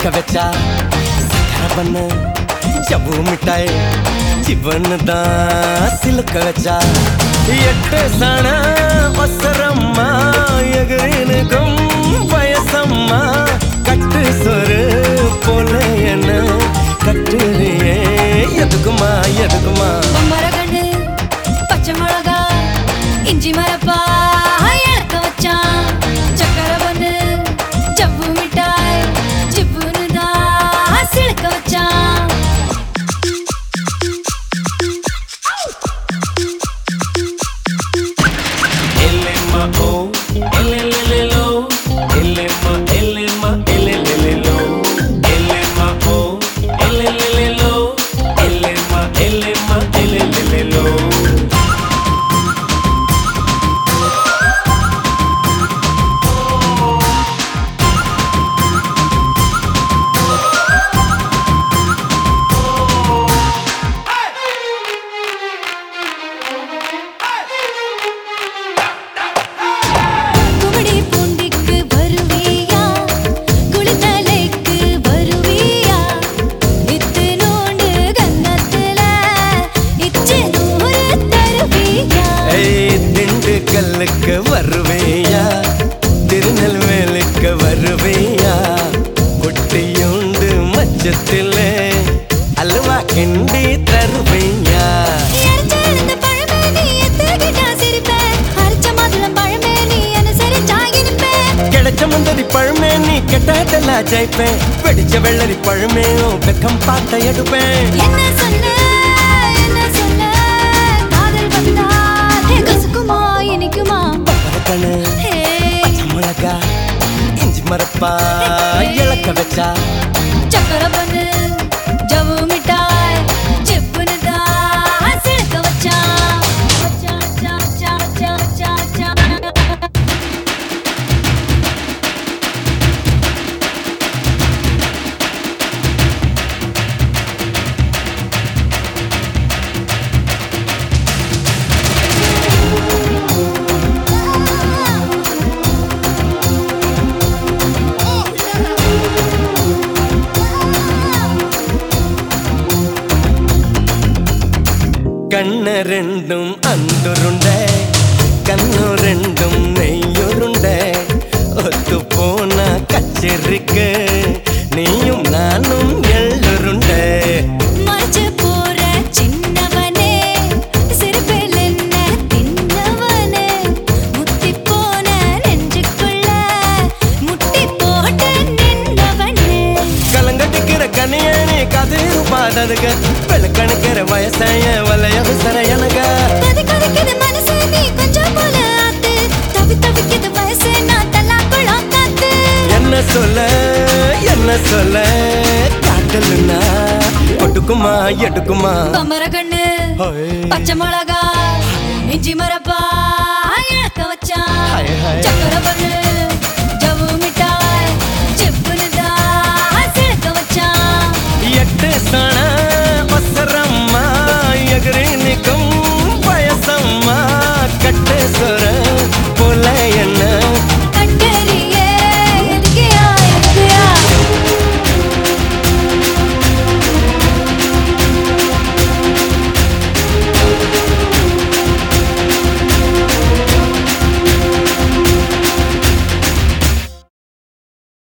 இழக்க வச்சா சக்கரை பண்ணு ஜவ்வு மிட்டாய் ஜீவன் தான் சிலுக்க வச்சா எட்டு சாண ஒசரம்மா எகிரினுக்கும் வயசம்மா கட்டு சொரு போல என்ன கட்டுறியே எதுக்குமா எதுக்குமா மரகண்டு பச்சை மிளகா இஞ்சி மரப்பா இழக்க வச்சான் சக்கரை பண்ணு ஜவ்வு மிட்டாய் ஜிவ்வுன்னு தான் சிலுக்க வச்சான் கல்லுக்கு வருவேயா திருநெல்வேலிக்கு வருவேயா குட்டியுண்டு மச்சத்தில் அல்வா கிண்டி தருவேயா கிடைச்ச முந்தரி பழமே நீ கெட்டதெல்லாம் ஜெயிப்பேன் வெடிச்ச வெள்ளரி பழமே வெக்கம் பார்த்த எடுப்பேன் பச்சை மிளகா இஞ்சி மரப்பா இழக்க வச்சா சக்கரை பண்ணு ஜவ்வு மிட்டாய் ஜிவ்வுன்னு தான் சிலுக்க வச்சான் கண்ண ரெண்டும் அந்துருண்ட கண்ணு ரெண்டும் நெய்யுருண்ட ஒத்து போன கச்சேரிக்கு நீயும் நானும் எள்ளுருண்ட மறைச்சு போற சின்னவனே சிறுபில் என்ன தின்னவனே முத்தி போன நெஞ்சுக்குள்ள முட்டி போட்டு நின்றவனே கலங்கட்டிக்கிற கனியணி கதிரு பாடதுக்கு வெளுக்கணிக்கிற வயசாய வலைய விசர எனக்கு கதிக்குது மனசு நீ கொஞ்சம் போல ஆத்து தவிக்குது வயசு நான் தல்லாக்குளம் காத்து என்ன சொல்ல காட்டலுன்னா ஒட்டுக்குமா எடுக்குமா மரகண்ணு பச்சை மிளகா இஞ்சி மரப்பா இழக்க வச்சான் சக்கரை பண்ணு